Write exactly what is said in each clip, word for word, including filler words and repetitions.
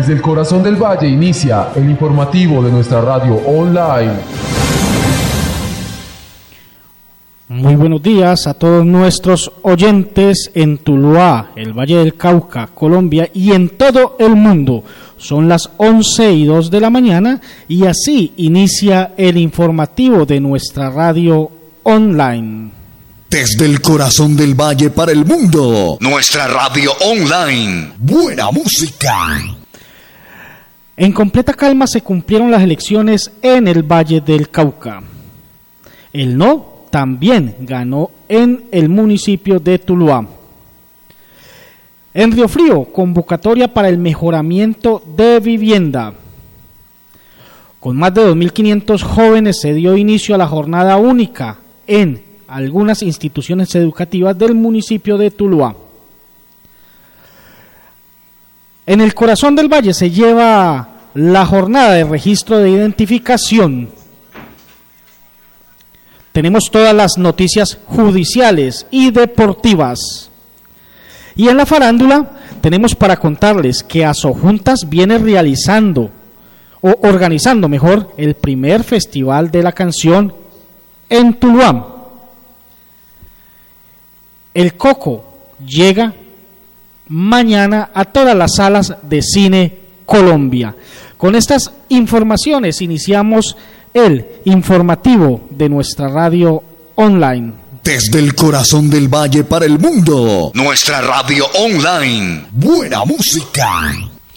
Desde el corazón del valle inicia el informativo de nuestra radio online. Muy buenos días a todos nuestros oyentes en Tuluá, el Valle del Cauca, Colombia y en todo el mundo. Son las once y dos de la mañana y así inicia el informativo de nuestra radio online. Desde el corazón del valle para el mundo, nuestra radio online. Buena música. En completa calma se cumplieron las elecciones en el Valle del Cauca. El no también ganó en el municipio de Tuluá. En Río Frío, convocatoria para el mejoramiento de vivienda. Con más de dos mil quinientos jóvenes se dio inicio a la jornada única en algunas instituciones educativas del municipio de Tuluá. En el corazón del valle se lleva la jornada de registro de identificación. Tenemos todas las noticias judiciales y deportivas. Y en la farándula tenemos para contarles que Asojuntas viene realizando o organizando mejor el primer festival de la canción en Tuluá. El Coco llega mañana a todas las salas de cine Colombia. Con estas informaciones iniciamos el informativo de nuestra radio online. Desde el corazón del valle para el mundo, nuestra radio online. Buena música.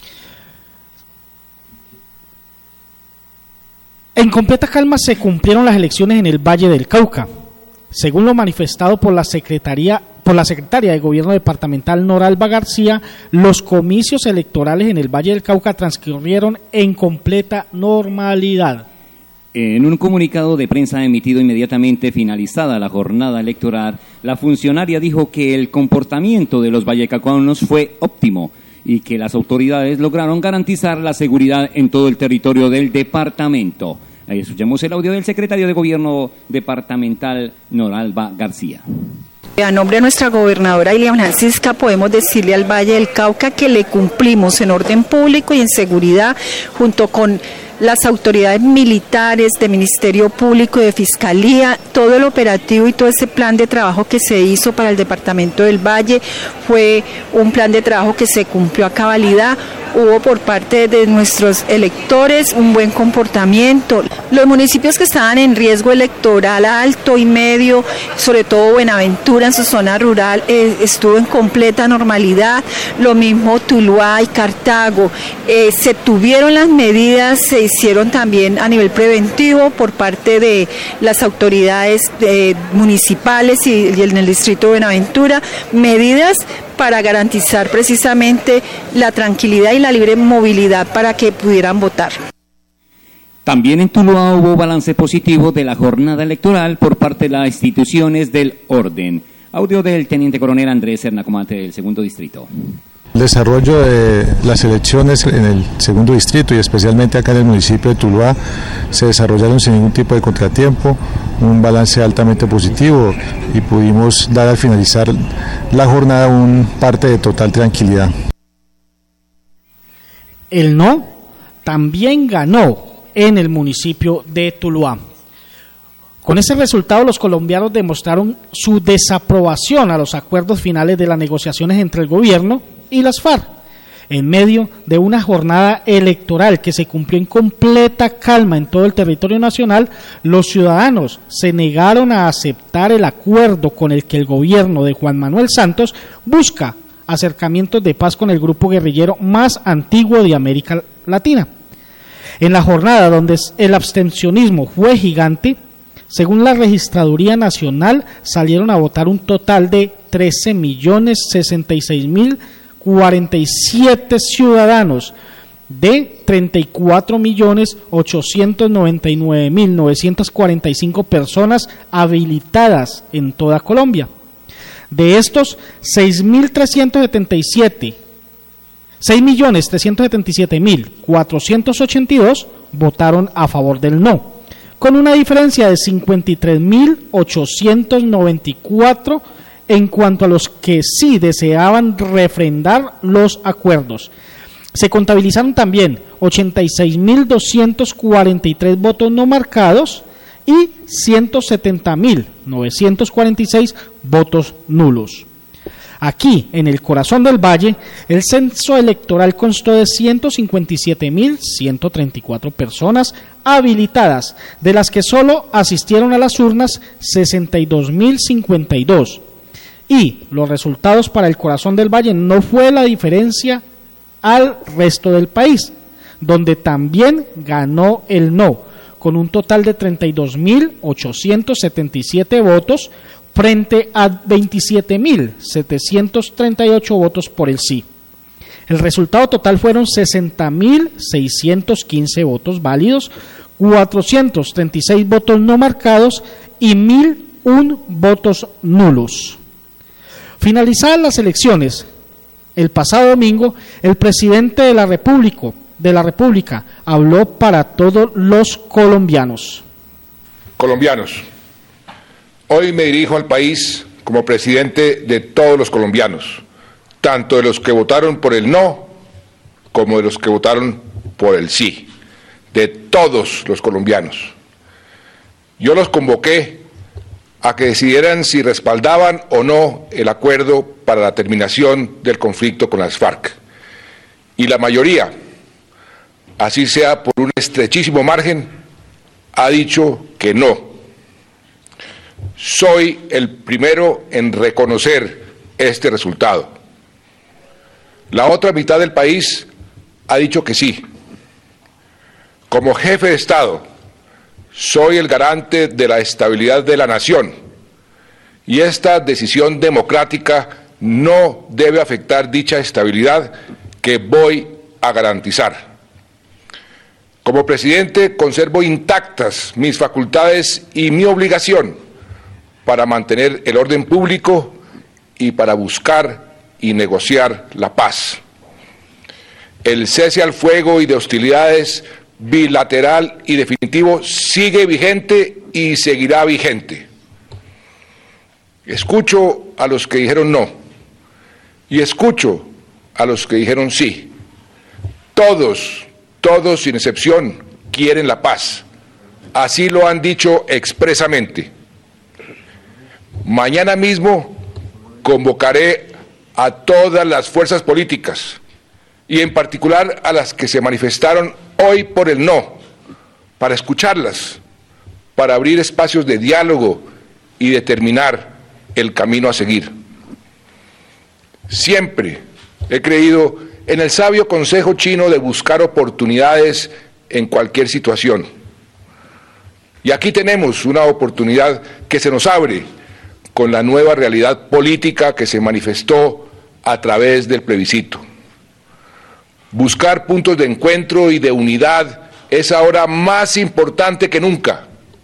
En completa calma se cumplieron las elecciones en el Valle del Cauca. Según lo manifestado por la Secretaría, por la Secretaria de Gobierno Departamental Noralba García, los comicios electorales en el Valle del Cauca transcurrieron en completa normalidad. En un comunicado de prensa emitido inmediatamente finalizada la jornada electoral, la funcionaria dijo que el comportamiento de los vallecaucanos fue óptimo y que las autoridades lograron garantizar la seguridad en todo el territorio del departamento. Ahí escuchemos el audio del secretario de Gobierno Departamental, Noralba García. A nombre de nuestra gobernadora Ilia Francisca podemos decirle al Valle del Cauca que le cumplimos en orden público y en seguridad junto con las autoridades militares, de Ministerio Público y de Fiscalía. Todo el operativo y todo ese plan de trabajo que se hizo para el departamento del Valle fue un plan de trabajo que se cumplió a cabalidad. Hubo por parte de nuestros electores un buen comportamiento. Los municipios que estaban en riesgo electoral alto y medio, sobre todo Buenaventura en su zona rural, eh, estuvo en completa normalidad. Lo mismo Tuluá y Cartago. Eh, se tuvieron las medidas, se hicieron también a nivel preventivo por parte de las autoridades eh, municipales y, y en el distrito de Buenaventura, medidas para garantizar precisamente la tranquilidad y la libre movilidad para que pudieran votar. También en Tuluá hubo balance positivo de la jornada electoral por parte de las instituciones del orden. Audio del teniente coronel Andrés Hernacomate del segundo distrito. El desarrollo de las elecciones en el segundo distrito y especialmente acá en el municipio de Tuluá se desarrollaron sin ningún tipo de contratiempo, un balance altamente positivo y pudimos dar al finalizar la jornada un parte de total tranquilidad. El no también ganó en el municipio de Tuluá. Con ese resultado, los colombianos demostraron su desaprobación a los acuerdos finales de las negociaciones entre el gobierno y las FARC, en medio de una jornada electoral que se cumplió en completa calma en todo el territorio nacional. Los ciudadanos se negaron a aceptar el acuerdo con el que el gobierno de Juan Manuel Santos busca acercamientos de paz con el grupo guerrillero más antiguo de América Latina. En la jornada donde el abstencionismo fue gigante, según la Registraduría Nacional, salieron a votar un total de trece millones sesenta y seis mil cuarenta y siete ciudadanos de treinta y cuatro millones ochocientos noventa y nueve mil novecientos cuarenta y cinco personas habilitadas en toda Colombia. De estos, seis mil trescientos setenta y siete, seis millones trescientos setenta y siete mil cuatrocientos ochenta y dos votaron a favor del no, con una diferencia de cincuenta y tres mil ochocientos noventa y cuatro en cuanto a los que sí deseaban refrendar los acuerdos. Se contabilizaron también ochenta y seis mil doscientos cuarenta y tres votos no marcados y ciento setenta mil novecientos cuarenta y seis votos nulos. Aquí, en el corazón del valle, el censo electoral constó de ciento cincuenta y siete mil ciento treinta y cuatro personas habilitadas, de las que solo asistieron a las urnas sesenta y dos mil cincuenta y dos. Y los resultados para el corazón del valle no fue la diferencia al resto del país, donde también ganó el no, con un total de treinta y dos mil ochocientos setenta y siete votos frente a veintisiete mil setecientos treinta y ocho votos por el sí. El resultado total fueron sesenta mil seiscientos quince votos válidos, cuatrocientos treinta y seis votos no marcados y mil uno votos nulos. Finalizadas las elecciones, el pasado domingo, el presidente de la República, de la República habló para todos los colombianos. Colombianos, hoy me dirijo al país como presidente de todos los colombianos, tanto de los que votaron por el no como de los que votaron por el sí, de todos los colombianos. Yo los convoqué a que decidieran si respaldaban o no el acuerdo para la terminación del conflicto con las FARC. Y la mayoría, así sea por un estrechísimo margen, ha dicho que no. Soy el primero en reconocer este resultado. La otra mitad del país ha dicho que sí. Como jefe de Estado, soy el garante de la estabilidad de la nación y esta decisión democrática no debe afectar dicha estabilidad que voy a garantizar. Como presidente, conservo intactas mis facultades y mi obligación para mantener el orden público y para buscar y negociar la paz. El cese al fuego y de hostilidades bilateral y definitivo sigue vigente y seguirá vigente. Escucho a los que dijeron no y escucho a los que dijeron sí. Todos, todos sin excepción, quieren la paz. Así lo han dicho expresamente. Mañana mismo convocaré a todas las fuerzas políticas y en particular a las que se manifestaron hoy por el no, para escucharlas, para abrir espacios de diálogo y determinar el camino a seguir. Siempre he creído en el sabio consejo chino de buscar oportunidades en cualquier situación. Y aquí tenemos una oportunidad que se nos abre con la nueva realidad política que se manifestó a través del plebiscito. Buscar puntos de encuentro y de unidad es ahora más importante que nunca,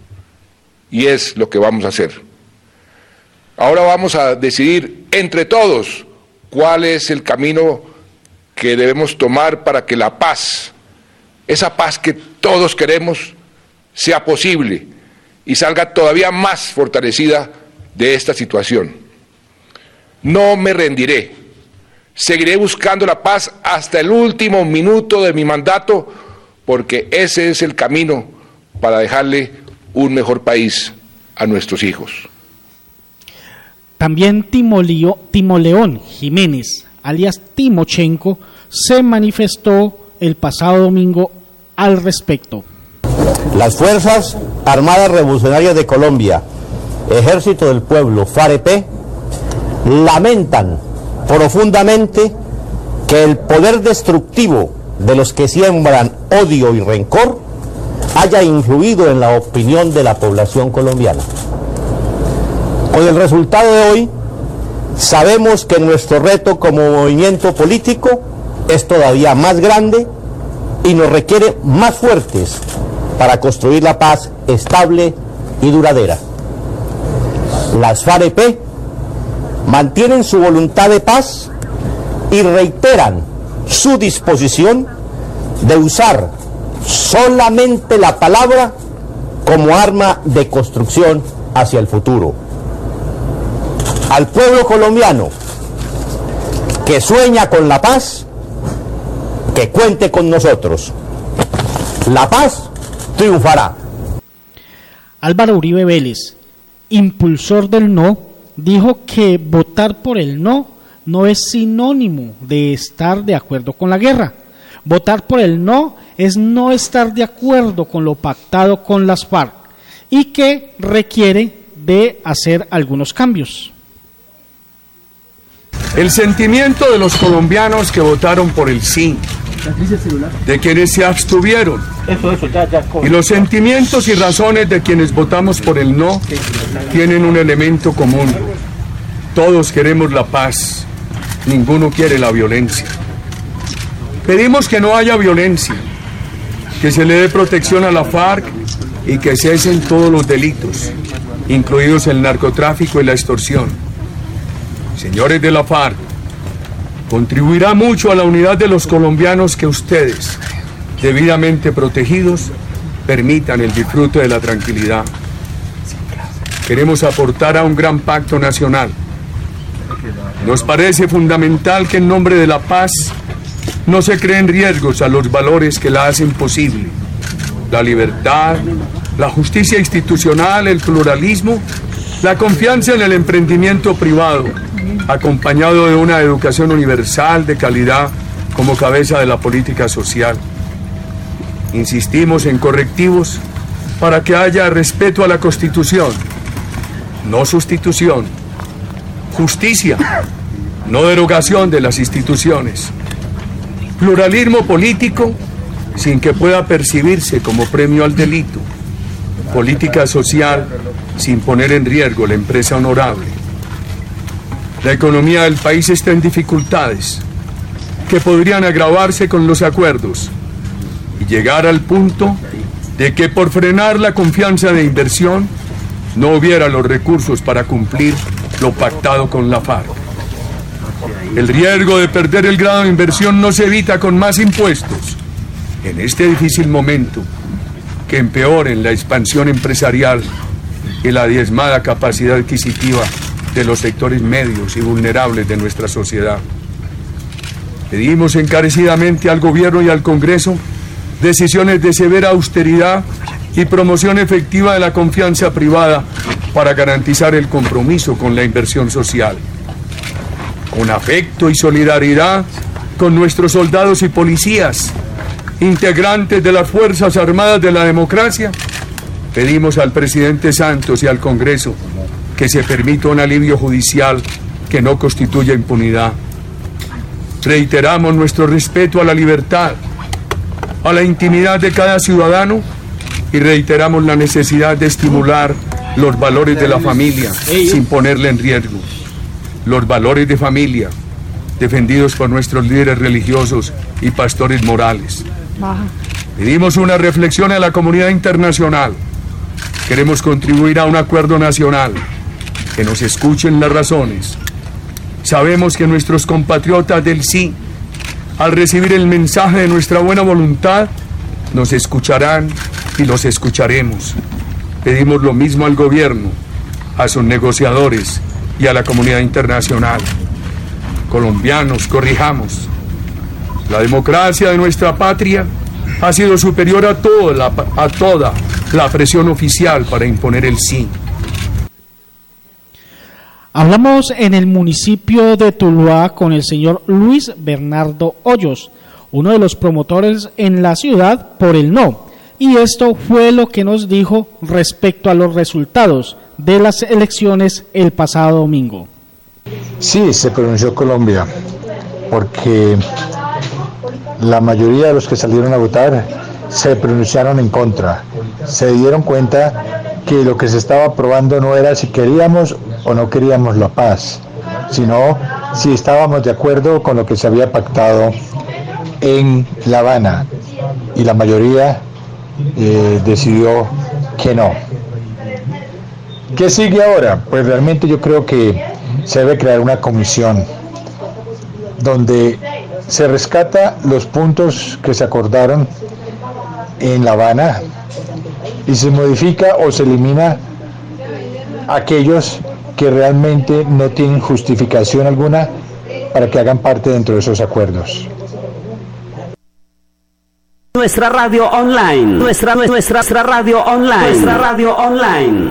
y es lo que vamos a hacer. Ahora vamos a decidir entre todos cuál es el camino que debemos tomar para que la paz, esa paz que todos queremos, sea posible y salga todavía más fortalecida de esta situación. No me rendiré. Seguiré buscando la paz hasta el último minuto de mi mandato, porque ese es el camino para dejarle un mejor país a nuestros hijos. También Timoleo, Timoleón Jiménez, alias Timochenko, se manifestó el pasado domingo al respecto. Las Fuerzas Armadas Revolucionarias de Colombia, Ejército del Pueblo, FAREP, lamentan profundamente que el poder destructivo de los que siembran odio y rencor haya influido en la opinión de la población colombiana. Con el resultado de hoy, sabemos que nuestro reto como movimiento político es todavía más grande y nos requiere más fuertes para construir la paz estable y duradera. Las FAREP mantienen su voluntad de paz y reiteran su disposición de usar solamente la palabra como arma de construcción hacia el futuro. Al pueblo colombiano que sueña con la paz, que cuente con nosotros. La paz triunfará. Álvaro Uribe Vélez, impulsor del no, dijo que votar por el no no es sinónimo de estar de acuerdo con la guerra. Votar por el no es no estar de acuerdo con lo pactado con las FARC y que requiere de hacer algunos cambios. El sentimiento de los colombianos que votaron por el sí, de quienes se abstuvieron, y los sentimientos y razones de quienes votamos por el no tienen un elemento común. Todos queremos la paz, ninguno quiere la violencia. Pedimos que no haya violencia, que se le dé protección a la FARC y que cesen todos los delitos, incluidos el narcotráfico y la extorsión. Señores de la FARC, contribuirá mucho a la unidad de los colombianos que ustedes, debidamente protegidos, permitan el disfrute de la tranquilidad. Queremos aportar a un gran pacto nacional. Nos parece fundamental que en nombre de la paz no se creen riesgos a los valores que la hacen posible: la libertad, la justicia institucional, el pluralismo, la confianza en el emprendimiento privado, acompañado de una educación universal de calidad como cabeza de la política social. Insistimos en correctivos para que haya respeto a la Constitución, no sustitución; justicia, no derogación de las instituciones; pluralismo político sin que pueda percibirse como premio al delito; política social sin poner en riesgo la empresa honorable. La economía del país está en dificultades que podrían agravarse con los acuerdos y llegar al punto de que por frenar la confianza de inversión no hubiera los recursos para cumplir lo pactado con la FARC. El riesgo de perder el grado de inversión no se evita con más impuestos en este difícil momento que empeoren la expansión empresarial y la diezmada capacidad adquisitiva de los sectores medios y vulnerables de nuestra sociedad. Pedimos encarecidamente al Gobierno y al Congreso decisiones de severa austeridad y promoción efectiva de la confianza privada para garantizar el compromiso con la inversión social. Con afecto y solidaridad con nuestros soldados y policías, integrantes de las Fuerzas Armadas de la democracia, pedimos al presidente Santos y al Congreso que se permita un alivio judicial que no constituya impunidad. Reiteramos nuestro respeto a la libertad, a la intimidad de cada ciudadano y reiteramos la necesidad de estimular los valores de la familia sin ponerla en riesgo. Los valores de familia defendidos por nuestros líderes religiosos y pastores morales. Pedimos una reflexión a la comunidad internacional. Queremos contribuir a un acuerdo nacional, que nos escuchen las razones. Sabemos que nuestros compatriotas del sí, al recibir el mensaje de nuestra buena voluntad, nos escucharán y los escucharemos. Pedimos lo mismo al gobierno, a sus negociadores y a la comunidad internacional. Colombianos, corrijamos. La democracia de nuestra patria ha sido superior a toda la, a toda la presión oficial para imponer el sí. Hablamos en el municipio de Tuluá con el señor Luis Bernardo Hoyos, uno de los promotores en la ciudad por el no, y esto fue lo que nos dijo respecto a los resultados de las elecciones el pasado domingo. Sí, se pronunció Colombia, porque la mayoría de los que salieron a votar se pronunciaron en contra, se dieron cuenta que lo que se estaba aprobando no era si queríamos o no queríamos la paz, sino si estábamos de acuerdo con lo que se había pactado en La Habana, y la mayoría eh, decidió que no. ¿Qué sigue ahora? Pues realmente yo creo que se debe crear una comisión donde se rescata los puntos que se acordaron en La Habana y se modifica o se elimina aquellos que realmente no tienen justificación alguna para que hagan parte dentro de esos acuerdos. Nuestra radio online, nuestra, nuestra, nuestra radio online, nuestra radio online.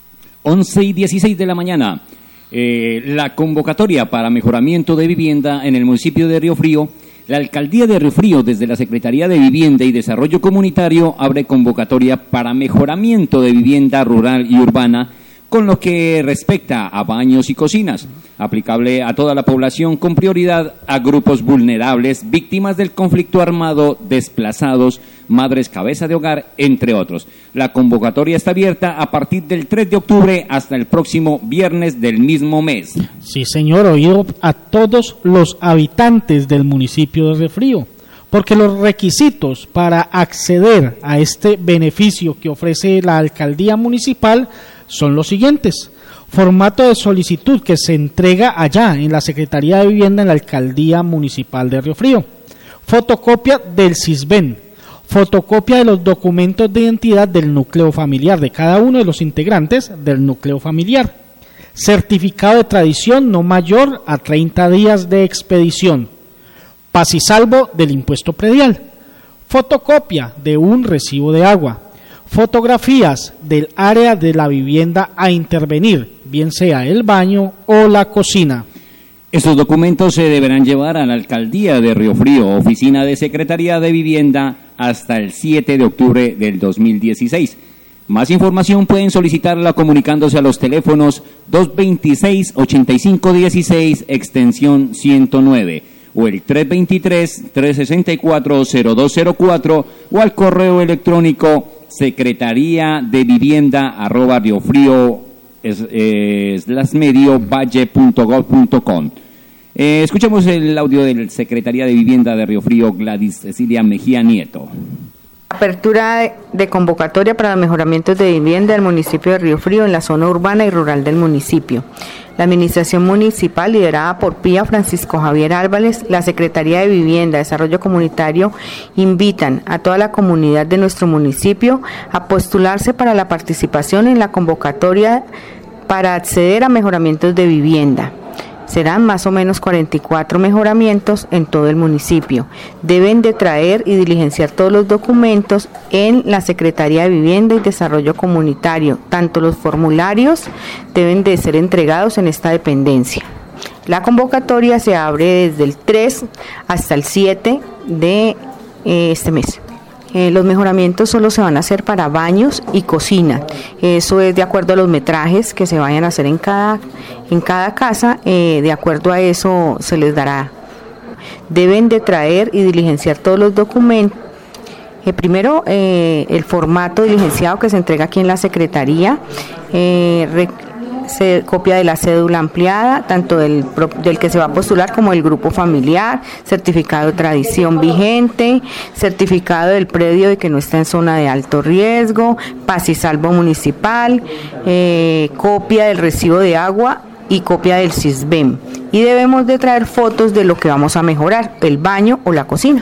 once y dieciséis de la mañana. Eh, la convocatoria para mejoramiento de vivienda en el municipio de Río Frío. La alcaldía de Río Frío, desde la Secretaría de Vivienda y Desarrollo Comunitario, abre convocatoria para mejoramiento de vivienda rural y urbana con lo que respecta a baños y cocinas, aplicable a toda la población con prioridad a grupos vulnerables, víctimas del conflicto armado, desplazados, madres cabeza de hogar, entre otros. La convocatoria está abierta a partir del tres de octubre hasta el próximo viernes del mismo mes. Sí, señor, oído a todos los habitantes del municipio de Río Frío, porque los requisitos para acceder a este beneficio que ofrece la alcaldía municipal son los siguientes: formato de solicitud que se entrega allá en la Secretaría de Vivienda en la Alcaldía Municipal de Río Frío, fotocopia del SISBEN, fotocopia de los documentos de identidad del núcleo familiar de cada uno de los integrantes del núcleo familiar, certificado de tradición no mayor a treinta días de expedición, paz y salvo del impuesto predial, fotocopia de un recibo de agua, fotografías del área de la vivienda a intervenir, bien sea el baño o la cocina. Estos documentos se deberán llevar a la Alcaldía de Río Frío, Oficina de Secretaría de Vivienda, hasta el siete de octubre del dos mil dieciséis. Más información pueden solicitarla comunicándose a los teléfonos dos veintiséis, ochenta y cinco dieciséis, extensión ciento nueve, o el tres veintitrés, trescientos sesenta y cuatro, cero dos cero cuatro, o al correo electrónico secretaría de vivienda arroba riofrío es, eh, slash medio valle punto gov punto com. Eh, escuchemos el audio del Secretaría de Vivienda de Río Frío, Gladys Cecilia Mejía Nieto. Apertura de, de convocatoria para mejoramientos de vivienda del municipio de Río Frío en la zona urbana y rural del municipio. La administración municipal, liderada por P I A Francisco Javier Álvarez, la Secretaría de Vivienda y Desarrollo Comunitario, invitan a toda la comunidad de nuestro municipio a postularse para la participación en la convocatoria para acceder a mejoramientos de vivienda. Serán más o menos cuarenta y cuatro mejoramientos en todo el municipio. Deben de traer y diligenciar todos los documentos en la Secretaría de Vivienda y Desarrollo Comunitario. Tanto los formularios deben de ser entregados en esta dependencia. La convocatoria se abre desde el tres hasta el siete de eh, este mes. Eh, los mejoramientos solo se van a hacer para baños y cocina. Eso es de acuerdo a los metrajes que se vayan a hacer en cada, en cada casa. Eh, de acuerdo a eso se les dará. Deben de traer y diligenciar todos los documentos. Eh, primero, eh, el formato diligenciado que se entrega aquí en la Secretaría. Eh, rec- Se, copia de la cédula ampliada, tanto del, del que se va a postular como del grupo familiar, certificado de tradición vigente, certificado del predio de que no está en zona de alto riesgo, paz y salvo municipal, eh, copia del recibo de agua y copia del SISBEN. Y debemos de traer fotos de lo que vamos a mejorar, el baño o la cocina.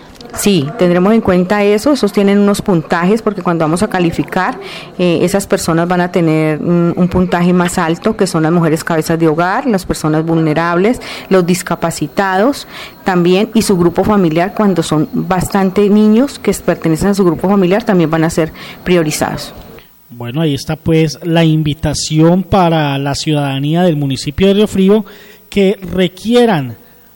Sí, tendremos en cuenta eso, esos tienen unos puntajes porque cuando vamos a calificar, eh, esas personas van a tener un, un puntaje más alto, que son las mujeres cabezas de hogar, las personas vulnerables, los discapacitados también, y su grupo familiar. Cuando son bastante niños que pertenecen a su grupo familiar, también van a ser priorizados. Bueno, ahí está pues la invitación para la ciudadanía del municipio de Río Frío que requieran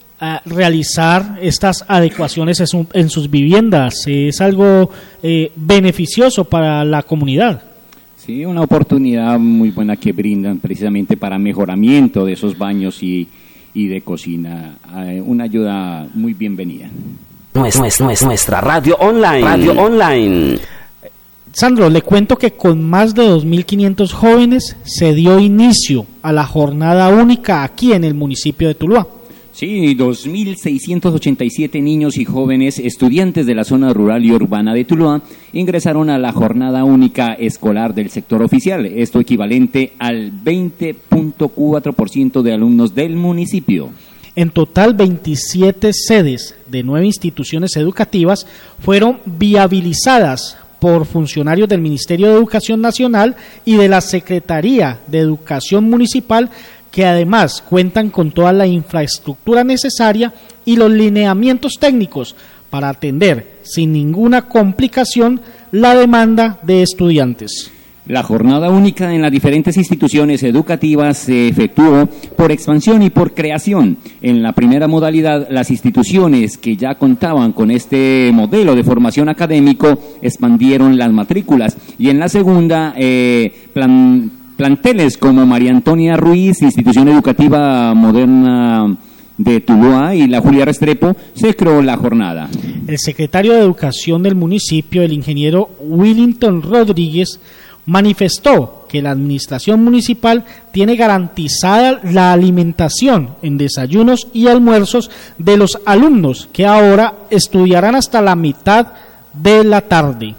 a realizar estas adecuaciones en, su, en sus viviendas. Es algo eh, beneficioso para la comunidad. Sí, una oportunidad muy buena que brindan precisamente para mejoramiento de esos baños y, y de cocina. Eh, una ayuda muy bienvenida. Nuestra, nuestra, nuestra radio online. Radio online. Sandro, le cuento que con más de dos mil quinientos jóvenes se dio inicio a la jornada única aquí en el municipio de Tuluá. Sí, dos mil seiscientos ochenta y siete niños y jóvenes estudiantes de la zona rural y urbana de Tuluá ingresaron a la jornada única escolar del sector oficial, esto equivalente al veinte punto cuatro por ciento de alumnos del municipio. En total, veintisiete sedes de nueve instituciones educativas fueron viabilizadas por funcionarios del Ministerio de Educación Nacional y de la Secretaría de Educación Municipal, que además cuentan con toda la infraestructura necesaria y los lineamientos técnicos para atender sin ninguna complicación la demanda de estudiantes. La jornada única en las diferentes instituciones educativas se efectuó por expansión y por creación. En la primera modalidad, las instituciones que ya contaban con este modelo de formación académico expandieron las matrículas, y en la segunda, eh, plan, planteles como María Antonia Ruiz, Institución Educativa Moderna de Tuluá, y la Julia Restrepo, se creó la jornada. El secretario de Educación del municipio, el ingeniero Willington Rodríguez, manifestó que la administración municipal tiene garantizada la alimentación en desayunos y almuerzos de los alumnos que ahora estudiarán hasta la mitad de la tarde.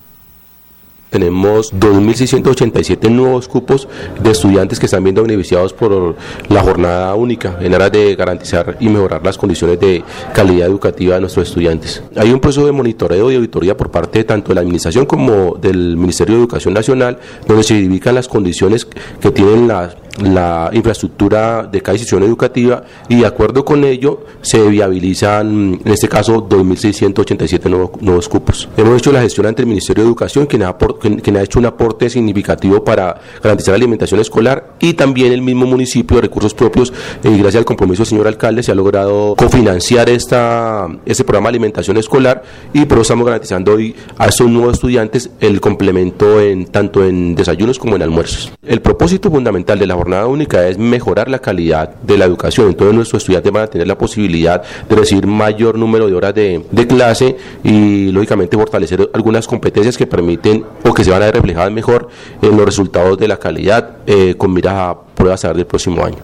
Tenemos dos mil seiscientos ochenta y siete nuevos cupos de estudiantes que están viendo beneficiados por la jornada única en aras de garantizar y mejorar las condiciones de calidad educativa de nuestros estudiantes. Hay un proceso de monitoreo y auditoría por parte tanto de la administración como del Ministerio de Educación Nacional, donde se verifican las condiciones que tienen las la infraestructura de cada institución educativa, y de acuerdo con ello se viabilizan, en este caso, dos mil seiscientos ochenta y siete nuevos, nuevos cupos. Hemos hecho la gestión ante el Ministerio de Educación, quien ha, quien, quien ha hecho un aporte significativo para garantizar la alimentación escolar, y también el mismo municipio de recursos propios, y eh, gracias al compromiso del señor alcalde se ha logrado cofinanciar esta, este programa de alimentación escolar, y por eso estamos garantizando hoy a estos nuevos estudiantes el complemento en tanto en desayunos como en almuerzos. El propósito fundamental de la jornada única es mejorar la calidad de la educación. Entonces nuestros estudiantes van a tener la posibilidad de recibir mayor número de horas de, de clase, y lógicamente fortalecer algunas competencias que permiten o que se van a ver reflejadas mejor en los resultados de la calidad, eh, con miras a pruebas a dar del próximo año.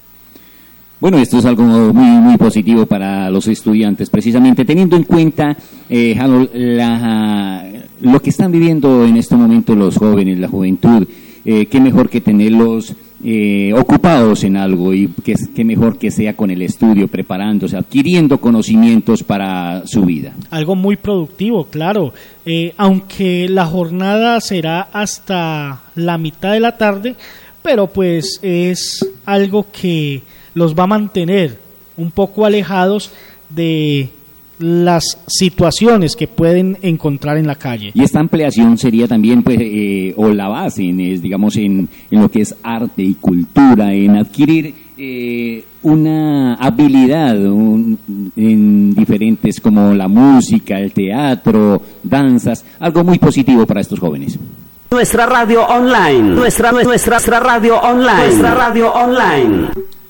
Bueno, esto es algo muy muy positivo para los estudiantes, precisamente teniendo en cuenta eh, la, lo que están viviendo en este momento los jóvenes, la juventud. Eh, qué mejor que tenerlos eh, ocupados en algo, y qué, qué mejor que sea con el estudio, preparándose, adquiriendo conocimientos para su vida. Algo muy productivo, claro. Eh, aunque la jornada será hasta la mitad de la tarde, pero pues es algo que los va a mantener un poco alejados de las situaciones que pueden encontrar en la calle. Y esta ampliación sería también, pues, eh, o la base, en, es, digamos, en, en lo que es arte y cultura, en adquirir eh, una habilidad un, en diferentes como la música, el teatro, danzas, algo muy positivo para estos jóvenes. Nuestra radio online, nuestra, nuestra, nuestra radio online, nuestra radio online.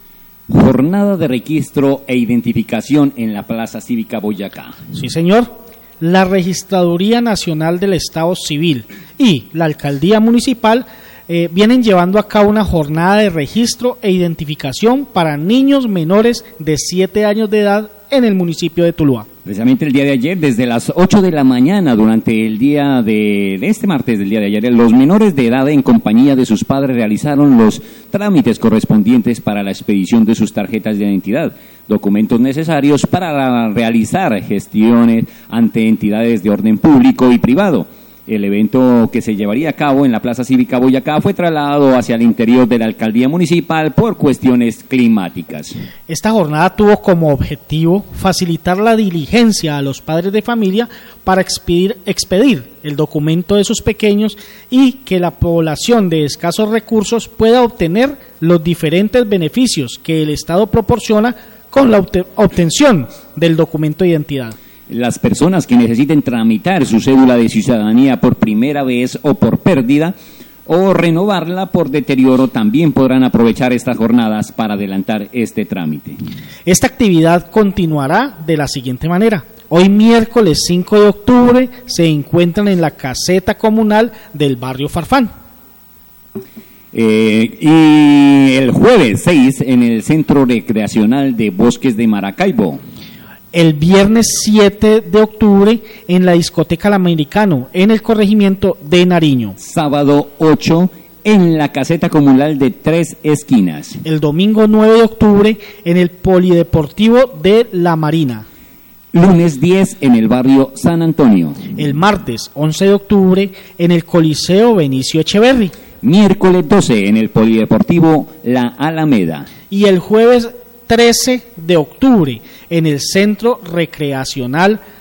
Jornada de registro e identificación en la Plaza Cívica Boyacá. Sí, señor. La Registraduría Nacional del Estado Civil y la Alcaldía Municipal eh, vienen llevando a cabo una jornada de registro e identificación para niños menores de siete años de edad en el municipio de Tuluá. Precisamente el día de ayer, desde las ocho de la mañana, durante el día de, de este martes del día de ayer, los menores de edad en compañía de sus padres realizaron los trámites correspondientes para la expedición de sus tarjetas de identidad, documentos necesarios para realizar gestiones ante entidades de orden público y privado. El evento, que se llevaría a cabo en la Plaza Cívica Boyacá, fue trasladado hacia el interior de la Alcaldía Municipal por cuestiones climáticas. Esta jornada tuvo como objetivo facilitar la diligencia a los padres de familia para expedir, expedir el documento de sus pequeños, y que la población de escasos recursos pueda obtener los diferentes beneficios que el Estado proporciona con la obtención del documento de identidad. Las personas que necesiten tramitar su cédula de ciudadanía por primera vez o por pérdida, o renovarla por deterioro, también podrán aprovechar estas jornadas para adelantar este trámite. Esta actividad continuará de la siguiente manera. Hoy, miércoles cinco de octubre, se encuentran en la caseta comunal del barrio Farfán. Eh, y el jueves seis en el Centro Recreacional de Bosques de Maracaibo. El viernes siete de octubre en la discoteca El Americano, en el corregimiento de Nariño. Sábado ocho en la caseta comunal de Tres Esquinas. El domingo nueve de octubre en el Polideportivo de La Marina. Lunes diez en el barrio San Antonio. El martes once de octubre en el Coliseo Benicio Echeverri. Miércoles doce en el Polideportivo La Alameda. Y el jueves trece de octubre en el Centro Recreacional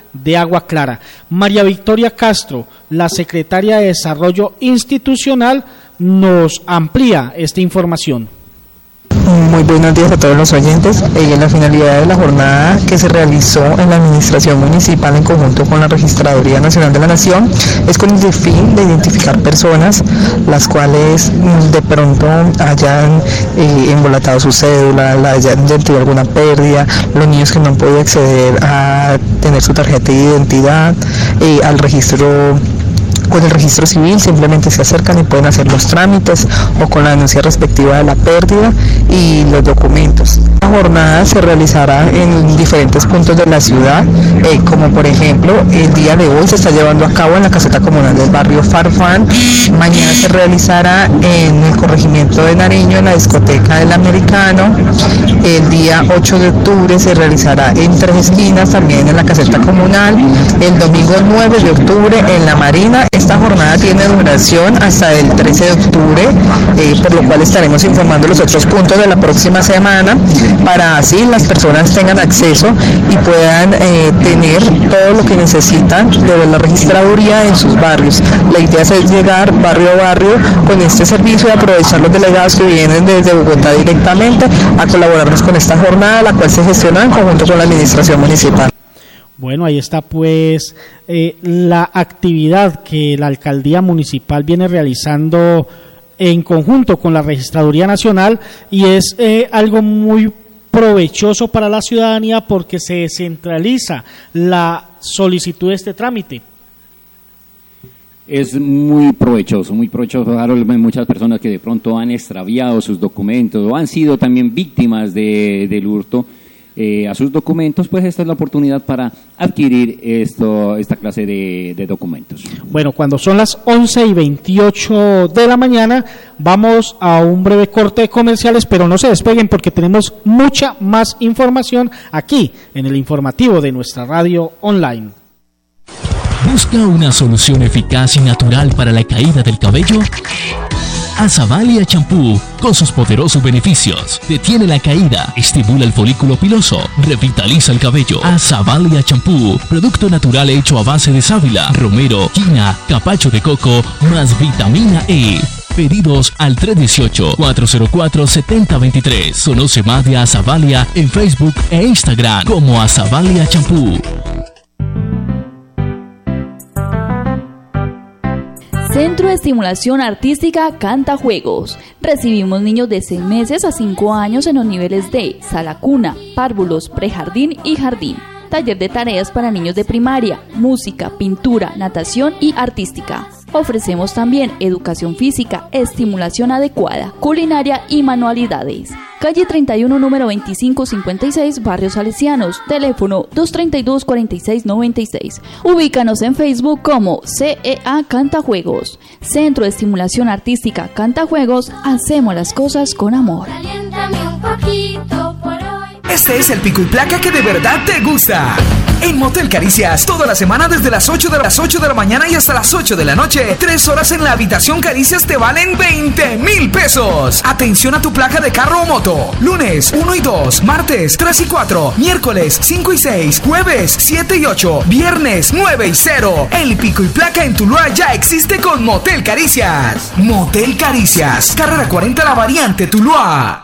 de Agua Clara. María Victoria Castro, la secretaria de Desarrollo Institucional, nos amplía esta información. Muy buenos días a todos los oyentes. Eh, la finalidad de la jornada que se realizó en la Administración Municipal en conjunto con la Registraduría Nacional de la Nación es con el fin de identificar personas las cuales de pronto hayan eh, embolatado su cédula, la hayan tenido alguna pérdida, los niños que no han podido acceder a tener su tarjeta de identidad, eh, al registro con el registro civil, simplemente se acercan y pueden hacer los trámites o con la denuncia respectiva de la pérdida y los documentos. La jornada se realizará en diferentes puntos de la ciudad, eh, como por ejemplo el día de hoy se está llevando a cabo en la caseta comunal del barrio Farfán, mañana se realizará en el corregimiento de Nariño en la discoteca del Americano, el día ocho de octubre se realizará en Tres Esquinas también en la caseta comunal, el domingo nueve de octubre en la Marina. Esta jornada tiene duración hasta el trece de octubre, eh, por lo cual estaremos informando los otros puntos de la próxima semana para así las personas tengan acceso y puedan eh, tener todo lo que necesitan de la registraduría en sus barrios. La idea es llegar barrio a barrio con este servicio y aprovechar los delegados que vienen desde Bogotá directamente a colaborarnos con esta jornada, la cual se gestiona en conjunto con la Administración Municipal. Bueno, ahí está pues eh, la actividad que la Alcaldía Municipal viene realizando en conjunto con la Registraduría Nacional y es eh, algo muy provechoso para la ciudadanía porque se descentraliza la solicitud de este trámite. Es muy provechoso, muy provechoso. Harold, muchas personas que de pronto han extraviado sus documentos o han sido también víctimas de, del hurto Eh, a sus documentos, pues esta es la oportunidad para adquirir esto, esta clase de, de documentos. Bueno, cuando son las once y veintiocho de la mañana, vamos a un breve corte de comerciales, pero no se despeguen porque tenemos mucha más información aquí en el informativo de nuestra radio online. ¿Busca una solución eficaz y natural para la caída del cabello? Azavalia Champú, con sus poderosos beneficios, detiene la caída, estimula el folículo piloso, revitaliza el cabello. Azavalia Champú, producto natural hecho a base de sábila, romero, quina, capacho de coco, más vitamina E. Pedidos al tres uno ocho, cuatro cero cuatro, siete cero dos tres. Conoce más de Azavalia en Facebook e Instagram como Azavalia Champú. Centro de Estimulación Artística Canta Juegos. Recibimos niños de seis meses a cinco años en los niveles de sala cuna, párvulos, prejardín y jardín. Taller de tareas para niños de primaria, música, pintura, natación y artística. Ofrecemos también educación física, estimulación adecuada, culinaria y manualidades. Calle treinta y uno, número veinticinco cincuenta y seis, Barrios Salesianos. Teléfono dos treinta y dos, cuarenta y seis noventa y seis. Ubícanos en Facebook como C E A Cantajuegos. Centro de Estimulación Artística Cantajuegos. Hacemos las cosas con amor. Caliéntame un poquito por hoy. Este es el pico y placa que de verdad te gusta. En Motel Caricias, toda la semana desde las ocho de las ocho de la mañana y hasta las ocho de la noche. Tres horas en la habitación Caricias te valen veinte mil pesos. Atención a tu placa de carro o moto. Lunes uno y dos, martes tres y cuatro, miércoles cinco y seis, jueves siete y ocho, viernes nueve y cero. El pico y placa en Tuluá ya existe con Motel Caricias. Motel Caricias, carrera cuarenta La Variante, Tuluá.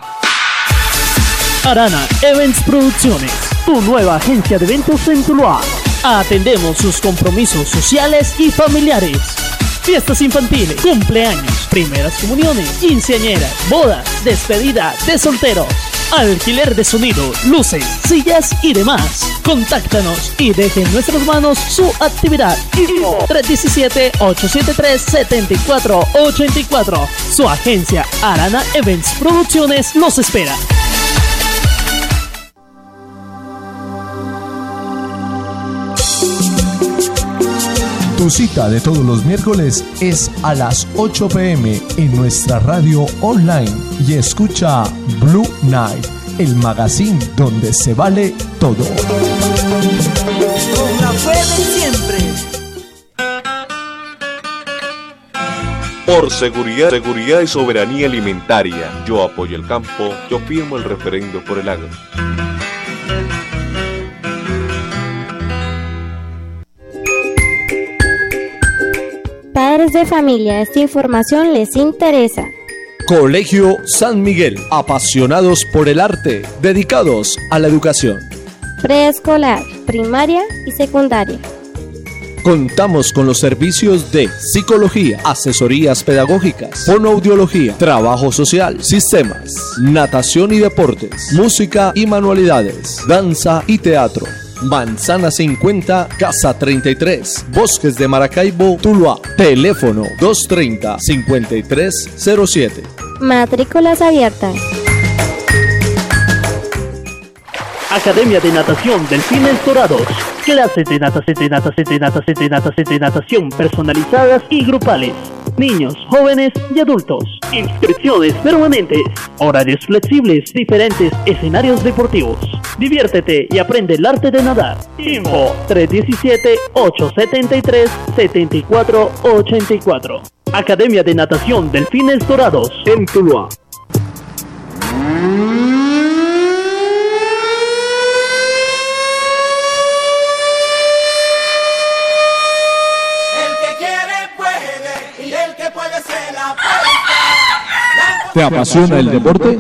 Arana Events Producciones, tu nueva agencia de eventos en Tuluá. Atendemos sus compromisos sociales y familiares. Fiestas infantiles, cumpleaños, primeras comuniones, quinceañeras, bodas, despedida de solteros, alquiler de sonido, luces, sillas y demás. Contáctanos y deje en nuestras manos su actividad. tres uno siete, ocho siete tres, siete cuatro ocho cuatro. Su agencia Arana Events Producciones los espera. Tu cita de todos los miércoles es a las ocho pe eme en nuestra radio online y escucha Blue Night, el magazine donde se vale todo. Con la fe de siempre. Por seguridad, seguridad y soberanía alimentaria, yo apoyo el campo, yo firmo el referendo por el agro. padres de familia, esta información les interesa. Colegio San Miguel, apasionados por el arte, dedicados a la educación. Preescolar, primaria y secundaria. Contamos con los servicios de psicología, asesorías pedagógicas, fonoaudiología, trabajo social, sistemas, natación y deportes, música y manualidades, danza y teatro. Manzana cincuenta, Casa treinta y tres, Bosques de Maracaibo, Tuluá. Teléfono dos tres cero, cinco tres cero siete. Matrículas abiertas. Academia de Natación Delfines Dorados. Clases de natación, de natación, de natación, de natación, de natación personalizadas y grupales. Niños, jóvenes y adultos. Inscripciones permanentes. Horarios flexibles, diferentes escenarios deportivos. Diviértete y aprende el arte de nadar. Info tres uno siete, ocho siete tres, siete cuatro ocho cuatro. Academia de Natación Delfines Dorados en Tuluá. ¿Te apasiona el deporte?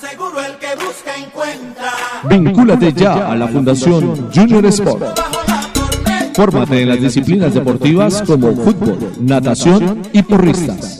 Vincúlate ya a la Fundación Junior Sport. Fórmate en las disciplinas deportivas como fútbol, natación y porristas.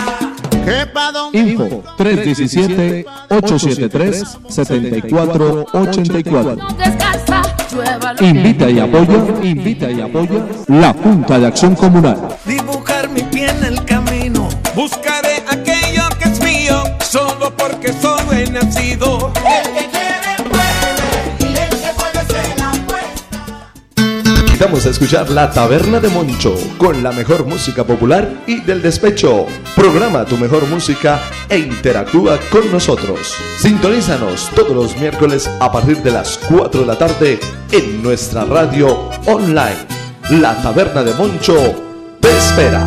Info tres uno siete, ocho siete tres, siete cuatro ocho cuatro. Invita y apoya, invita y apoya la Junta de Acción Comunal. Dibujar mi pie en el camino, buscaré aquello que es mío, solo porque solo he nacido. El que quiere puede, y el que puede se la apuesta. Invitamos a escuchar La Taberna de Moncho con la mejor música popular y del despecho. Programa tu mejor música e interactúa con nosotros. Sintonízanos todos los miércoles a partir de las cuatro de la tarde en nuestra radio online. La Taberna de Moncho te espera.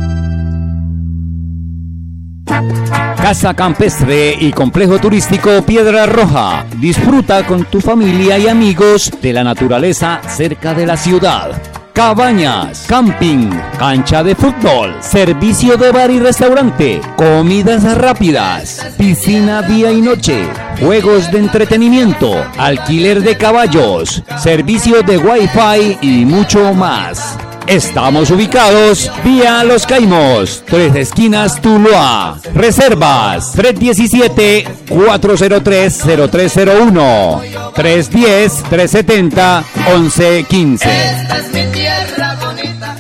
Casa Campestre y Complejo Turístico Piedra Roja. Disfruta con tu familia y amigos de la naturaleza cerca de la ciudad. Cabañas, camping, cancha de fútbol, servicio de bar y restaurante, comidas rápidas, piscina día y noche, juegos de entretenimiento, alquiler de caballos, servicio de wifi y mucho más. Estamos ubicados vía Los Caimos, Tres Esquinas, Tuluá. Reservas tres uno siete, cuatro cero tres, cero tres cero uno, tres uno cero, tres siete cero, once quince. Esta es mi tierra bonita.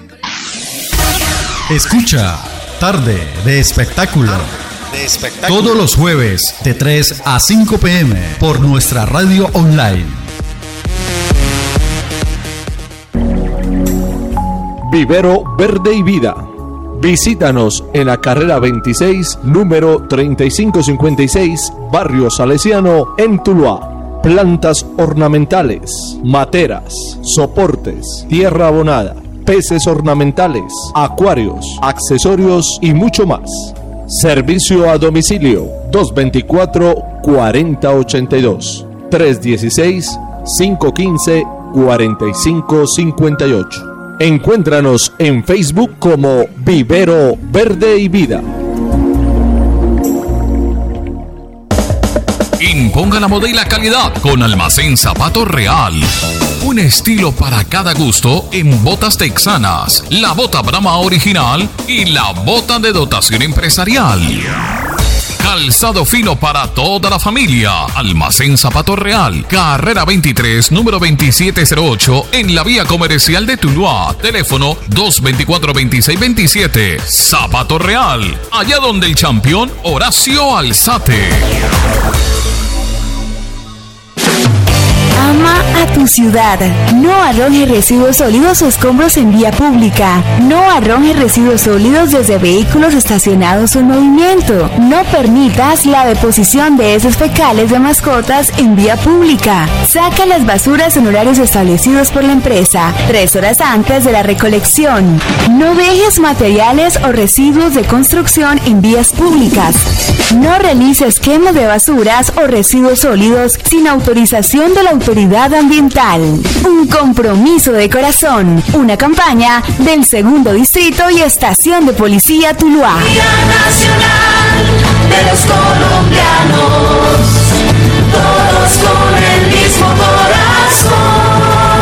Escucha Tarde de Espectáculo. De espectáculo. Todos los jueves de tres a cinco p m por nuestra radio online. Vivero Verde y Vida. Visítanos en la carrera veintiséis, número treinta y cinco cincuenta y seis, Barrio Salesiano, en Tuluá. Plantas ornamentales, materas, soportes, tierra abonada, peces ornamentales, acuarios, accesorios y mucho más. Servicio a domicilio dos dos cuatro, cuatro cero ocho dos, tres uno seis, cinco uno cinco, cuatro cinco cinco ocho. Encuéntranos en Facebook como Vivero Verde y Vida. Imponga la moda y la calidad con Almacén Zapato Real. Un estilo para cada gusto en botas texanas, la bota Brahma original y la bota de dotación empresarial. Calzado fino para toda la familia. Almacén Zapato Real. Carrera veintitrés, número veintisiete cero ocho, en la vía comercial de Tuluá. Teléfono dos dos cuatro, dos seis dos siete. Zapato Real. Allá donde el campeón Horacio Alzate. Ama a tu ciudad. No arroje residuos sólidos o escombros en vía pública. No arroje residuos sólidos desde vehículos estacionados o en movimiento. No permitas la deposición de heces fecales de mascotas en vía pública. Saca las basuras en horarios establecidos por la empresa, tres horas antes de la recolección. No dejes materiales o residuos de construcción en vías públicas. No realices quemas de basuras o residuos sólidos sin autorización de la autoridad seguridad ambiental. Un compromiso de corazón. Una campaña del Segundo Distrito y Estación de Policía Tuluá. Día Nacional de los colombianos, todos con el mismo corazón.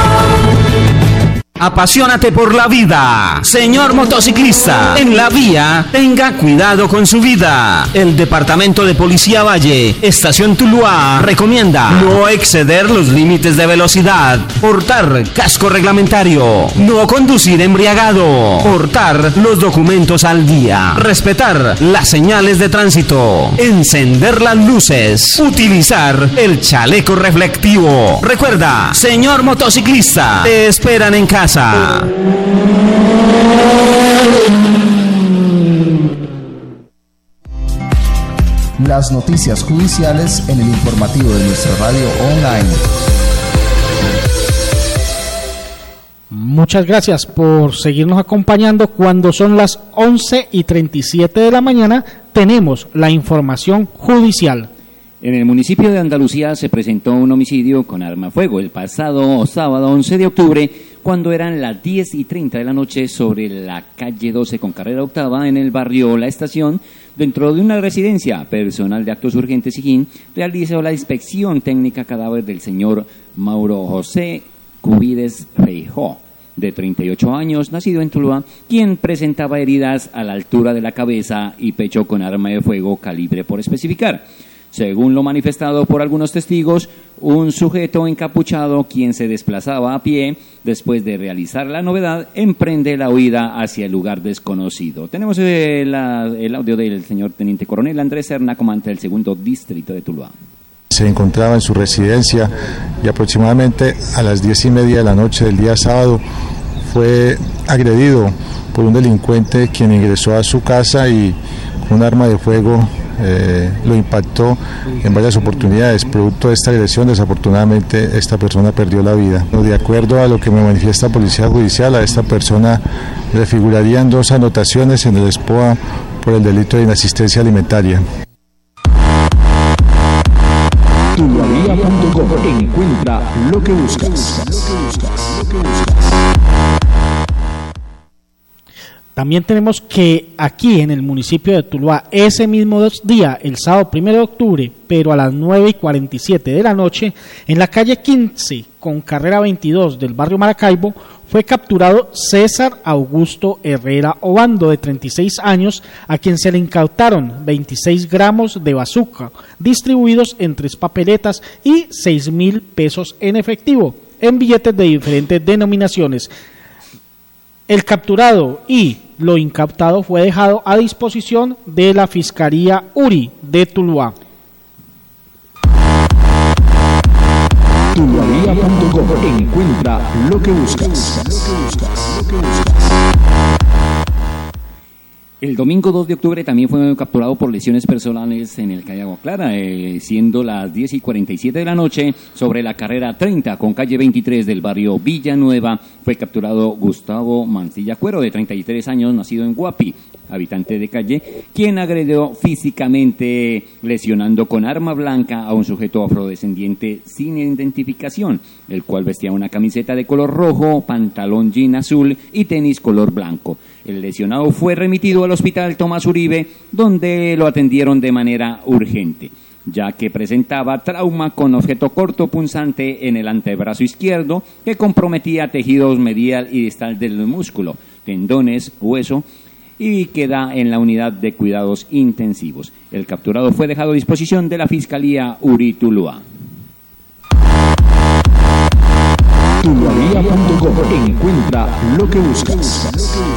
Apasionate por la vida. Señor motociclista, en la vía, tenga cuidado con su vida. El Departamento de Policía Valle, Estación Tuluá, recomienda no exceder los límites de velocidad, portar casco reglamentario, no conducir embriagado, portar los documentos al día, respetar las señales de tránsito, encender las luces, utilizar el chaleco reflectivo. Recuerda, señor motociclista, te esperan en casa. Las noticias judiciales en el informativo de nuestra radio online. Muchas gracias por seguirnos acompañando. Cuando son las once y treinta y siete de la mañana, tenemos la información judicial. En el municipio de Andalucía se presentó un homicidio con arma de fuego el pasado sábado once de octubre, cuando eran las diez y treinta de la noche, sobre la calle doce con carrera octava en el barrio La Estación, dentro de una residencia. Personal de Actos Urgentes Sijín realizó la inspección técnica cadáver del señor Mauro José Cubides Feijó, de treinta y ocho años, nacido en Tuluá, quien presentaba heridas a la altura de la cabeza y pecho con arma de fuego calibre por especificar. Según lo manifestado por algunos testigos, un sujeto encapuchado, quien se desplazaba a pie después de realizar la novedad, emprende la huida hacia el lugar desconocido. Tenemos el, el audio del señor Teniente Coronel Andrés Serna, comandante del Segundo Distrito de Tuluá. Se encontraba en su residencia y aproximadamente a las diez y media de la noche del día sábado fue agredido por un delincuente, quien ingresó a su casa y con un arma de fuego Eh, lo impactó en varias oportunidades. Producto de esta agresión, desafortunadamente, esta persona perdió la vida. De acuerdo a lo que me manifiesta Policía Judicial, a esta persona le figurarían dos anotaciones en el E S P O A por el delito de inasistencia alimentaria. Tuluavía punto com. Encuentra lo que buscas. También tenemos que aquí en el municipio de Tuluá, ese mismo día, el sábado primero de octubre, pero a las nueve y cuarenta y siete de la noche, en la calle quince con carrera veintidós del barrio Maracaibo, fue capturado César Augusto Herrera Obando, de treinta y seis años, a quien se le incautaron veintiséis gramos de bazuca, distribuidos en tres papeletas, y seis mil pesos en efectivo, en billetes de diferentes denominaciones. El capturado y lo incautado fue dejado a disposición de la Fiscalía URI de Tuluá. Tuluavía punto com. Encuentra lo que buscas. El domingo dos de octubre también fue capturado por lesiones personales en el calle Agua Clara, eh, siendo las diez y cuarenta y siete de la noche, sobre la carrera treinta con calle veintitrés del barrio Villanueva. Fue capturado Gustavo Mancilla Cuero, de treinta y tres años, nacido en Guapi, habitante de calle, quien agredió físicamente, lesionando con arma blanca a un sujeto afrodescendiente sin identificación, el cual vestía una camiseta de color rojo, pantalón jean azul y tenis color blanco. El lesionado fue remitido al hospital Tomás Uribe, donde lo atendieron de manera urgente, ya que presentaba trauma con objeto corto punzante en el antebrazo izquierdo que comprometía tejidos medial y distal del músculo, tendones, hueso, y queda en la unidad de cuidados intensivos. El capturado fue dejado a disposición de la Fiscalía URI Tuluá. Tuluavía punto com. Encuentra lo que buscas.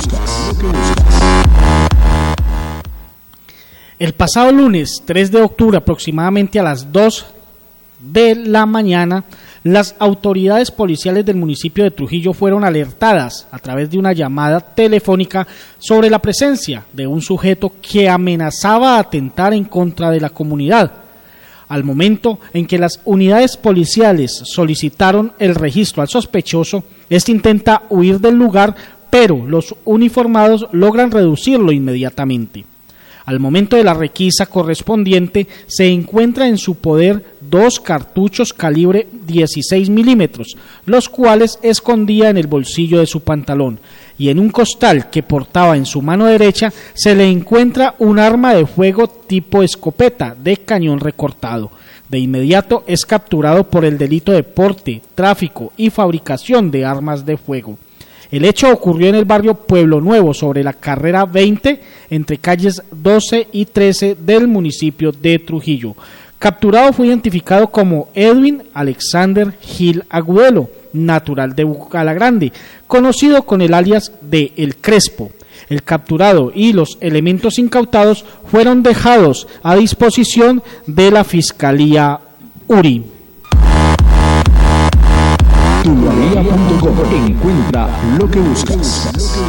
El pasado lunes tres de octubre, aproximadamente a las dos de la mañana, las autoridades policiales del municipio de Trujillo fueron alertadas a través de una llamada telefónica sobre la presencia de un sujeto que amenazaba atentar en contra de la comunidad. Al momento en que las unidades policiales solicitaron el registro al sospechoso, este intenta huir del lugar, pero los uniformados logran reducirlo inmediatamente. Al momento de la requisa correspondiente, se encuentra en su poder dos cartuchos calibre dieciséis milímetros, los cuales escondía en el bolsillo de su pantalón, y en un costal que portaba en su mano derecha se le encuentra un arma de fuego tipo escopeta de cañón recortado. De inmediato es capturado por el delito de porte, tráfico y fabricación de armas de fuego. El hecho ocurrió en el barrio Pueblo Nuevo, sobre la carrera veinte, entre calles doce y trece del municipio de Trujillo. Capturado fue identificado como Edwin Alexander Gil Agudelo, natural de Bucalagrande, conocido con el alias de El Crespo. El capturado y los elementos incautados fueron dejados a disposición de la Fiscalía URI. Tuluavía punto com. Encuentra lo que buscas.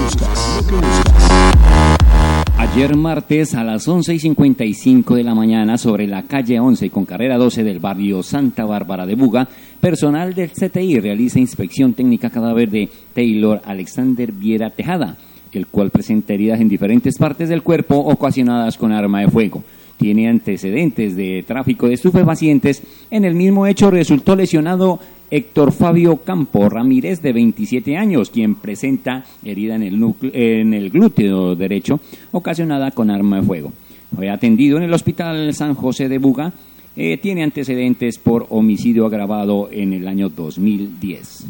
Ayer martes a las once y cincuenta y cinco de la mañana, sobre la calle once con carrera doce del barrio Santa Bárbara de Buga, personal del C T I realiza inspección técnica cadáver de Taylor Alexander Viera Tejada, el cual presenta heridas en diferentes partes del cuerpo ocasionadas con arma de fuego. Tiene antecedentes de tráfico de estupefacientes. En el mismo hecho resultó lesionado Héctor Fabio Campo Ramírez, de veintisiete años, quien presenta herida en el, núcleo, en el glúteo derecho ocasionada con arma de fuego. Fue atendido en el Hospital San José de Buga. Eh, tiene antecedentes por homicidio agravado en el año dos mil diez.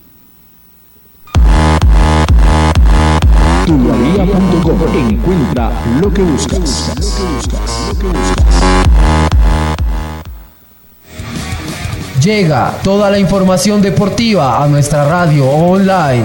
Tuluavía punto com. Encuentra lo que buscas. Llega toda la información deportiva a nuestra radio online.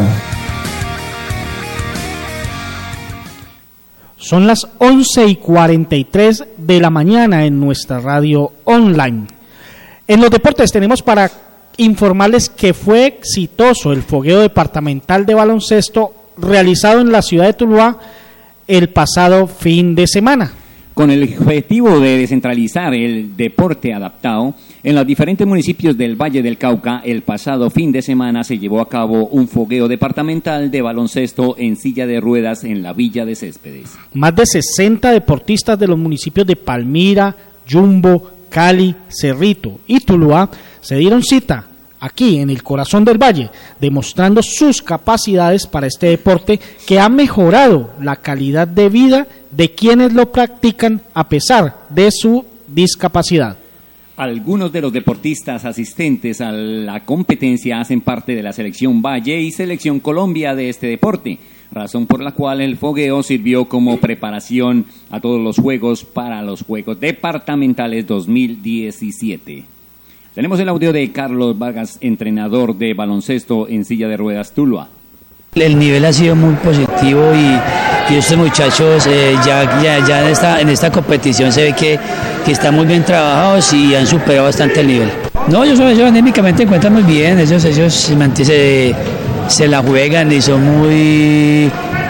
Son las once y cuarenta y tres de la mañana en nuestra radio online. En los deportes tenemos para informarles que fue exitoso el fogueo departamental de baloncesto realizado en la ciudad de Tuluá el pasado fin de semana. Con el objetivo de descentralizar el deporte adaptado, en los diferentes municipios del Valle del Cauca, el pasado fin de semana se llevó a cabo un fogueo departamental de baloncesto en silla de ruedas en la Villa de Céspedes. Más de sesenta deportistas de los municipios de Palmira, Yumbo, Cali, Cerrito y Tuluá se dieron cita aquí en el corazón del valle, demostrando sus capacidades para este deporte que ha mejorado la calidad de vida de quienes lo practican a pesar de su discapacidad. Algunos de los deportistas asistentes a la competencia hacen parte de la Selección Valle y Selección Colombia de este deporte, razón por la cual el fogueo sirvió como preparación a todos los juegos para los Juegos Departamentales dos mil diecisiete. Tenemos el audio de Carlos Vargas, entrenador de baloncesto en silla de ruedas Tuluá. El nivel ha sido muy positivo y, y estos muchachos eh, ya, ya, ya en, esta, en esta competición se ve que, que están muy bien trabajados y han superado bastante el nivel. No, ellos, ellos anímicamente encuentran muy bien, ellos, ellos se, se la juegan y son muy,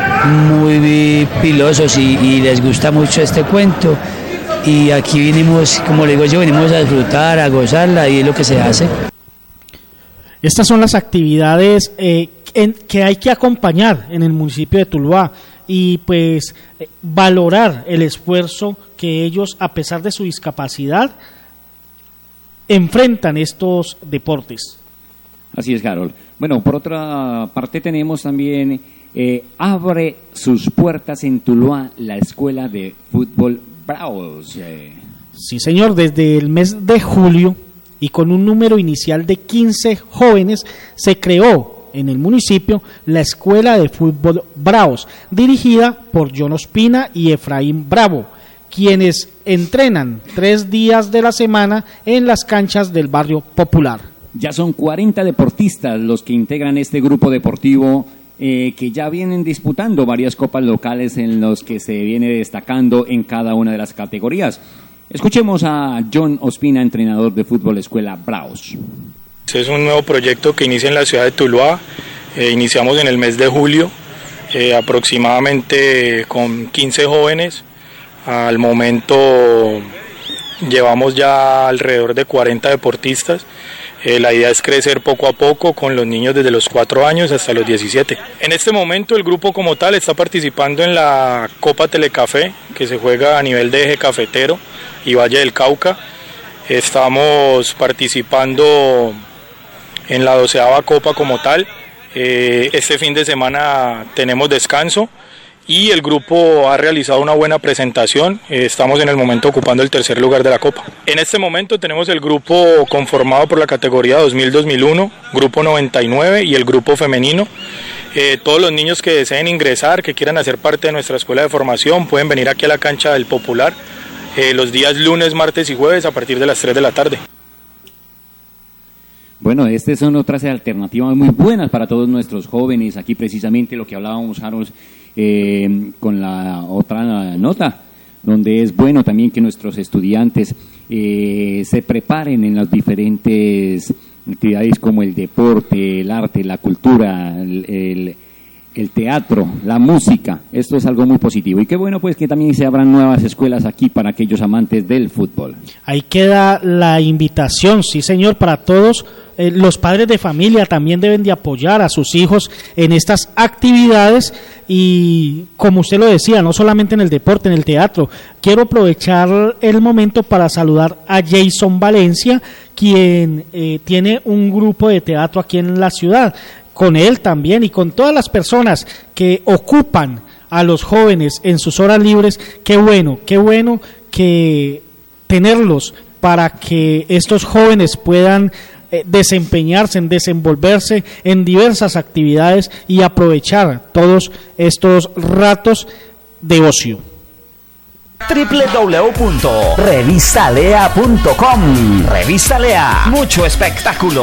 muy pilosos y, y les gusta mucho este cuento. Y aquí vinimos, como le digo yo, venimos a disfrutar, a gozarla y es lo que se hace. Estas son las actividades eh, en, que hay que acompañar en el municipio de Tuluá y pues eh, valorar el esfuerzo que ellos, a pesar de su discapacidad, enfrentan estos deportes. Así es, Harold. Bueno, por otra parte tenemos también, eh, abre sus puertas en Tuluá la Escuela de Fútbol Bravos. Eh. Sí, señor, desde el mes de julio y con un número inicial de quince jóvenes se creó en el municipio la Escuela de Fútbol Bravos, dirigida por John Ospina y Efraín Bravo, quienes entrenan tres días de la semana en las canchas del barrio Popular. Ya son cuarenta deportistas los que integran este grupo deportivo Eh, que ya vienen disputando varias copas locales en los que se viene destacando en cada una de las categorías. Escuchemos a John Ospina, entrenador de fútbol Escuela Bravos. Este es un nuevo proyecto que inicia en la ciudad de Tuluá. Eh, iniciamos en el mes de julio, eh, aproximadamente con quince jóvenes. Al momento llevamos ya alrededor de cuarenta deportistas. Eh, la idea es crecer poco a poco con los niños desde los cuatro años hasta los diecisiete. En este momento el grupo como tal está participando en la Copa Telecafé, que se juega a nivel de Eje Cafetero y Valle del Cauca. Estamos participando en la doceava Copa como tal. Eh, este fin de semana tenemos descanso y el grupo ha realizado una buena presentación. Eh, estamos en el momento ocupando el tercer lugar de la Copa. En este momento tenemos el grupo conformado por la categoría dos mil dos mil uno, grupo noventa y nueve y el grupo femenino. Eh, todos los niños que deseen ingresar, que quieran hacer parte de nuestra escuela de formación, pueden venir aquí a la cancha del Popular eh, los días lunes, martes y jueves a partir de las tres de la tarde. Bueno, estas son otras alternativas muy buenas para todos nuestros jóvenes. Aquí precisamente lo que hablábamos, Harold, eh, con la otra nota, donde es bueno también que nuestros estudiantes eh, se preparen en las diferentes actividades como el deporte, el arte, la cultura, el, el, el teatro, la música. Esto es algo muy positivo. Y qué bueno pues que también se abran nuevas escuelas aquí para aquellos amantes del fútbol. Ahí queda la invitación, sí señor, para todos. Eh, los padres de familia también deben de apoyar a sus hijos en estas actividades y, como usted lo decía, no solamente en el deporte, en el teatro. Quiero aprovechar el momento para saludar a Jason Valencia, quien eh, tiene un grupo de teatro aquí en la ciudad. Con él también y con todas las personas que ocupan a los jóvenes en sus horas libres, qué bueno, qué bueno que tenerlos para que estos jóvenes puedan desempeñarse, en desenvolverse en diversas actividades y aprovechar todos estos ratos de ocio. doble u doble u doble u punto revista lea punto com. Revista Lea, mucho espectáculo.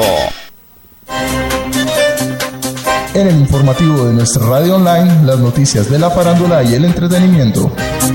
En el informativo de nuestra radio online, las noticias de la farándula y el entretenimiento.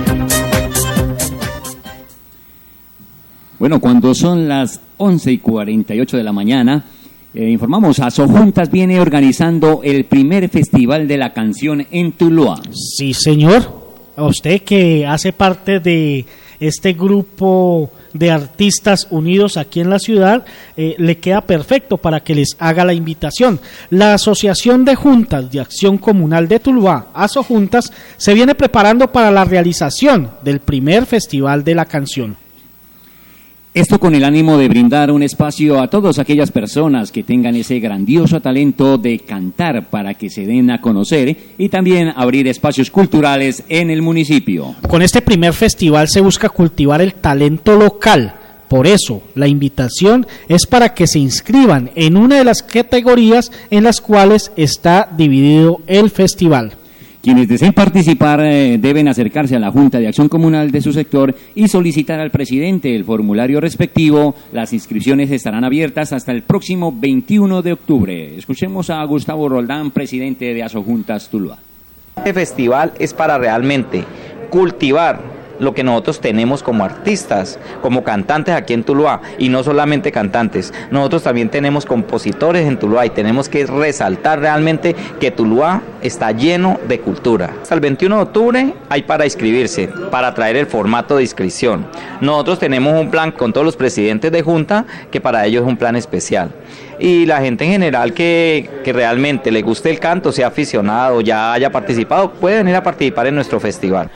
Bueno, cuando son las once y cuarenta y ocho de la mañana, eh, informamos, Asojuntas viene organizando el primer festival de la canción en Tuluá. Sí, señor. A usted que hace parte de este grupo de artistas unidos aquí en la ciudad, eh, le queda perfecto para que les haga la invitación. La Asociación de Juntas de Acción Comunal de Tuluá, Asojuntas, se viene preparando para la realización del primer festival de la canción. Esto con el ánimo de brindar un espacio a todas aquellas personas que tengan ese grandioso talento de cantar para que se den a conocer y también abrir espacios culturales en el municipio. Con este primer festival se busca cultivar el talento local. Por eso, la invitación es para que se inscriban en una de las categorías en las cuales está dividido el festival. Quienes deseen participar eh, deben acercarse a la Junta de Acción Comunal de su sector y solicitar al presidente el formulario respectivo. Las inscripciones estarán abiertas hasta el próximo veintiuno de octubre. Escuchemos a Gustavo Roldán, presidente de Asojuntas Tuluá. Este festival es para realmente cultivar lo que nosotros tenemos como artistas, como cantantes aquí en Tuluá, y no solamente cantantes, nosotros también tenemos compositores en Tuluá y tenemos que resaltar realmente que Tuluá está lleno de cultura. Hasta el veintiuno de octubre hay para inscribirse, para traer el formato de inscripción. Nosotros tenemos un plan con todos los presidentes de junta, que para ellos es un plan especial. Y la gente en general que, que realmente le guste el canto, sea aficionado, ya haya participado, puede venir a participar en nuestro festival.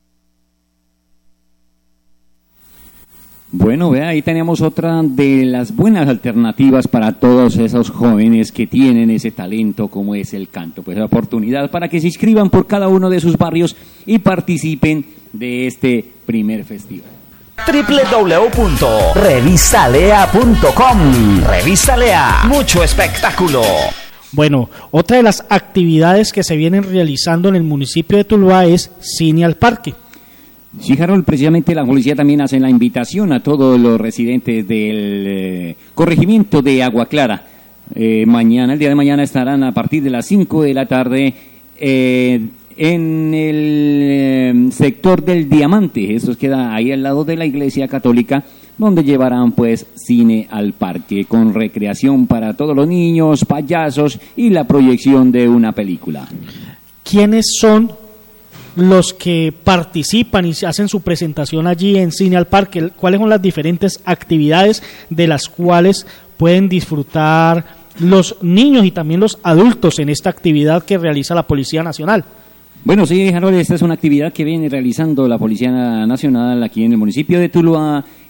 Bueno, vea, ahí tenemos otra de las buenas alternativas para todos esos jóvenes que tienen ese talento como es el canto. Pues la oportunidad para que se inscriban por cada uno de sus barrios y participen de este primer festival. doble u doble u doble u punto revista lea punto com. Revista Lea, mucho espectáculo. Bueno, otra de las actividades que se vienen realizando en el municipio de Tuluá es Cine al Parque. Sí, Harold, precisamente la policía también hace la invitación a todos los residentes del eh, corregimiento de Agua Clara. Eh, mañana, el día de mañana estarán a partir de las cinco de la tarde eh, en el eh, sector del Diamante. Esto queda ahí al lado de la Iglesia Católica, donde llevarán pues cine al parque con recreación para todos los niños, payasos y la proyección de una película. ¿Quiénes son los que participan y hacen su presentación allí en Cine al Parque? ¿Cuáles son las diferentes actividades de las cuales pueden disfrutar los niños y también los adultos en esta actividad que realiza la Policía Nacional? Bueno, sí, Harold, esta es una actividad que viene realizando la Policía Nacional aquí en el municipio de Tuluá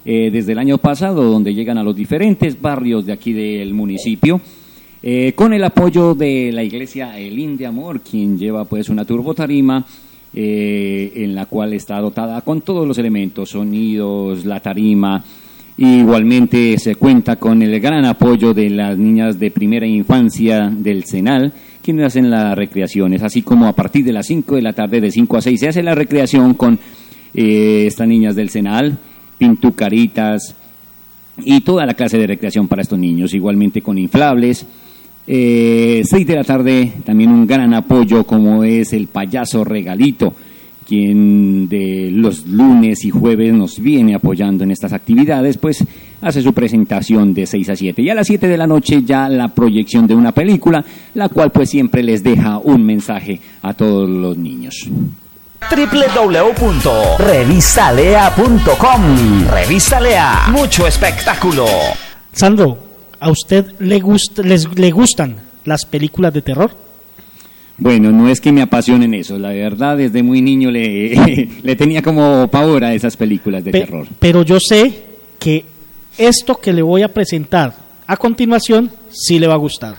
eh, desde el año pasado, donde llegan a los diferentes barrios de aquí del municipio, eh, con el apoyo de la iglesia Elín de Amor, quien lleva pues una turbotarima, eh, en la cual está dotada con todos los elementos, sonidos, la tarima. Igualmente se cuenta con el gran apoyo de las niñas de primera infancia del Senal, quienes hacen las recreaciones, así como a partir de las cinco de la tarde, de cinco a seis, se hace la recreación con eh, estas niñas del Senal, pintucaritas y toda la clase de recreación para estos niños, igualmente con inflables. Eh, seis de la tarde, también un gran apoyo como es el payaso Regalito, quien de los lunes y jueves nos viene apoyando en estas actividades, pues hace su presentación de seis a siete. Y a las siete de la noche ya la proyección de una película, la cual pues siempre les deja un mensaje a todos los niños. doble u doble u doble u punto revista lea punto com. Revista Lea, mucho espectáculo. Sandro, ¿a usted le, gust les, le gustan las películas de terror? Bueno, no es que me apasionen eso, la verdad desde muy niño le, le tenía como pavor a esas películas de Pe terror. Pero yo sé que esto que le voy a presentar a continuación sí le va a gustar.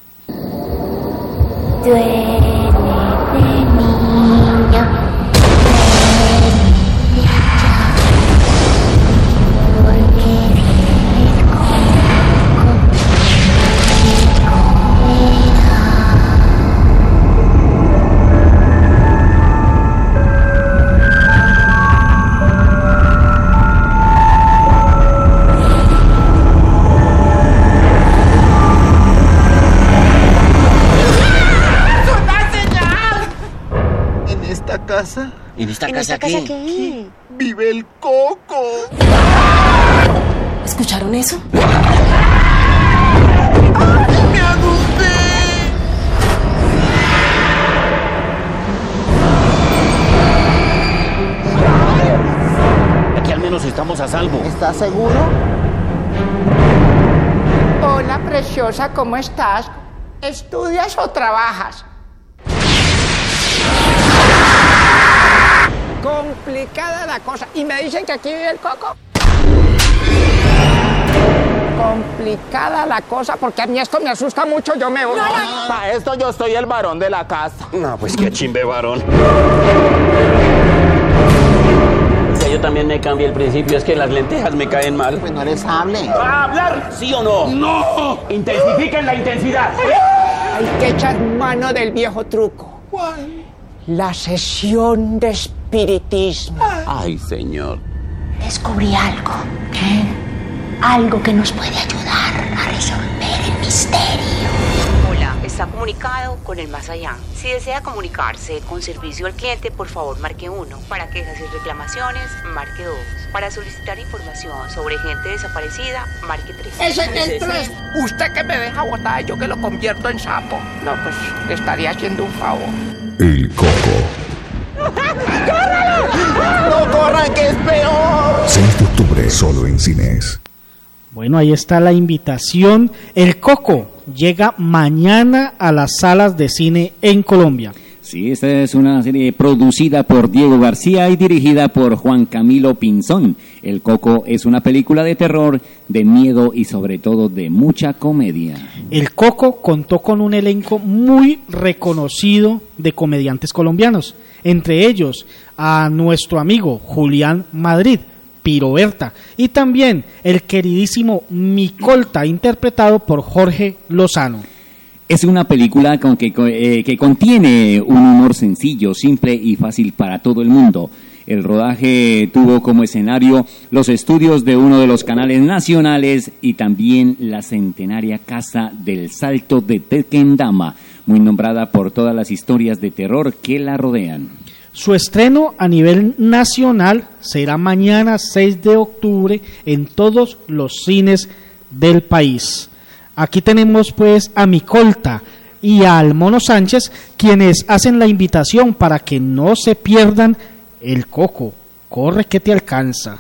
Casa? ¿En esta ¿En casa esta qué? casa qué? Vive el coco. ¿Escucharon eso? ¡Ay, me asusté! Aquí al menos estamos a salvo. ¿Estás seguro? Hola, preciosa, ¿cómo estás? ¿Estudias o trabajas? Complicada la cosa. ¿Y me dicen que aquí vive el coco? Complicada la cosa, porque a mí esto me asusta mucho, yo me voy. No, no, no. Para esto yo soy el varón de la casa. No, pues qué chimbe varón. Que yo también me cambié el principio, es que las lentejas me caen mal. Pues no les hable. ¿Va a hablar? ¿Sí o no? ¡No! Intensifiquen la intensidad. Hay que echar mano del viejo truco. ¿Cuál? La sesión de espiritismo. Ay, señor. Descubrí algo. ¿Qué? Algo que nos puede ayudar a resolver el misterio. Hola, está comunicado con el más allá. Si desea comunicarse con servicio al cliente, por favor marque uno. Para quejas y reclamaciones, marque dos. Para solicitar información sobre gente desaparecida, marque tres. Ese es el tres. Usted que me deja botada, yo que lo convierto en sapo. No, pues le estaría haciendo un favor. El Coco. ¡No corran, que es peor! seis de octubre, solo en cines. Bueno, ahí está la invitación. El Coco llega mañana a las salas de cine en Colombia. Sí, esta es una serie producida por Diego García y dirigida por Juan Camilo Pinzón. El Coco es una película de terror, de miedo y sobre todo de mucha comedia. El Coco contó con un elenco muy reconocido de comediantes colombianos, entre ellos a nuestro amigo Julián Madrid, Piroberta, y también el queridísimo Micolta, interpretado por Jorge Lozano. Es una película con que, eh, que contiene un humor sencillo, simple y fácil para todo el mundo. El rodaje tuvo como escenario los estudios de uno de los canales nacionales y también la centenaria Casa del Salto de Tequendama, muy nombrada por todas las historias de terror que la rodean. Su estreno a nivel nacional será mañana seis de octubre en todos los cines del país. Aquí tenemos pues a Micolta y al Mono Sánchez, quienes hacen la invitación para que no se pierdan El Coco. Corre que te alcanza.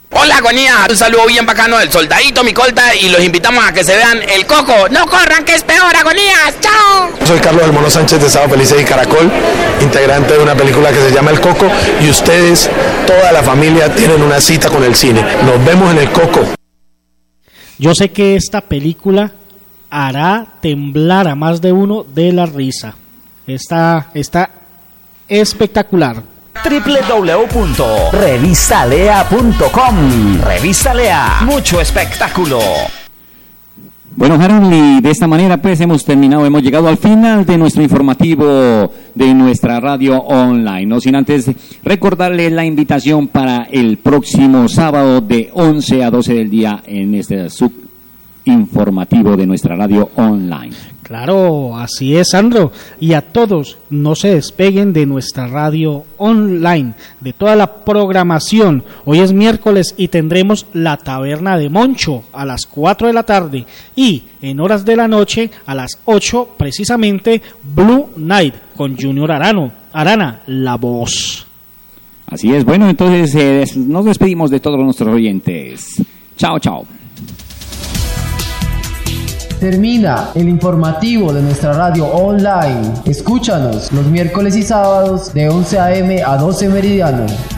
Hola, Agonía, un saludo bien bacano del soldadito Micolta y los invitamos a que se vean El Coco. No corran, que es peor, Agonías. ¡Chao! Soy Carlos del Mono Sánchez de Sábado Felices y Caracol, integrante de una película que se llama El Coco, y ustedes, toda la familia, tienen una cita con el cine. Nos vemos en El Coco. Yo sé que esta película hará temblar a más de uno de la risa. Está, está espectacular. doble u doble u doble u punto revista lea punto com. Revista Lea, mucho espectáculo. Bueno, Harold, y de esta manera pues hemos terminado, hemos llegado al final de nuestro informativo de nuestra radio online. No sin antes recordarles la invitación para el próximo sábado de once a doce del día en este subinformativo de nuestra radio online. Claro, así es, Sandro. Y a todos, no se despeguen de nuestra radio online, de toda la programación. Hoy es miércoles y tendremos la Taberna de Moncho a las cuatro de la tarde. Y en horas de la noche, a las ocho, precisamente, Blue Night con Junior Arano. Arana, la voz. Así es. Bueno, entonces eh, nos despedimos de todos nuestros oyentes. Chao, chao. Termina el informativo de nuestra radio online. Escúchanos los miércoles y sábados de once a eme a doce meridiano.